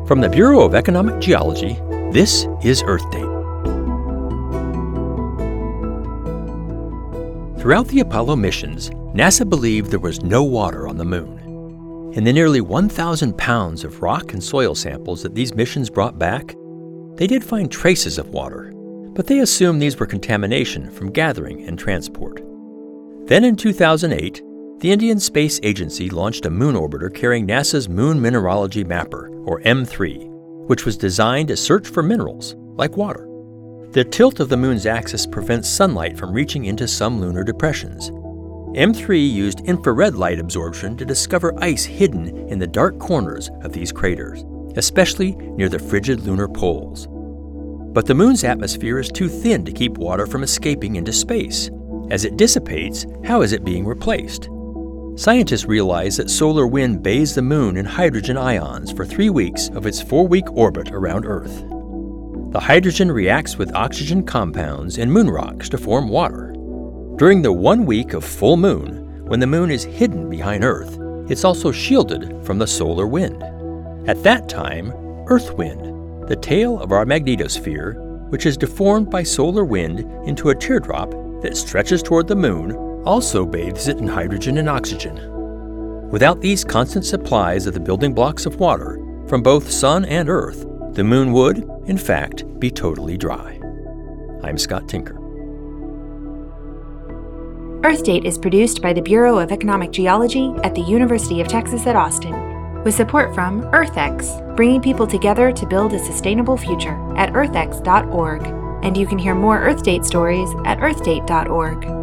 From the Bureau of Economic Geology, this is Earth Date. Throughout the Apollo missions, NASA believed there was no water on the moon. In the nearly 1,000 pounds of rock and soil samples that these missions brought back, they did find traces of water, but they assumed these were contamination from gathering and transport. Then in 2008, the Indian Space Agency launched a moon orbiter carrying NASA's Moon Mineralogy Mapper, or M3, which was designed to search for minerals, like water. The tilt of the moon's axis prevents sunlight from reaching into some lunar depressions. M3 used infrared light absorption to discover ice hidden in the dark corners of these craters, especially near the frigid lunar poles. But the moon's atmosphere is too thin to keep water from escaping into space. As it dissipates, how is it being replaced? Scientists realize that solar wind bathes the moon in hydrogen ions for 3 weeks of its 4-week orbit around Earth. The hydrogen reacts with oxygen compounds in moon rocks to form water. During the 1 week of full moon, when the moon is hidden behind Earth, it's also shielded from the solar wind. At that time, Earth wind, the tail of our magnetosphere, which is deformed by solar wind into a teardrop that stretches toward the moon, also bathes it in hydrogen and oxygen. Without these constant supplies of the building blocks of water from both sun and Earth, the moon would, in fact, be totally dry. I'm Scott Tinker. Earth Date is produced by the Bureau of Economic Geology at the University of Texas at Austin, with support from EarthX, bringing people together to build a sustainable future at earthx.org. And you can hear more Earth Date stories at earthdate.org.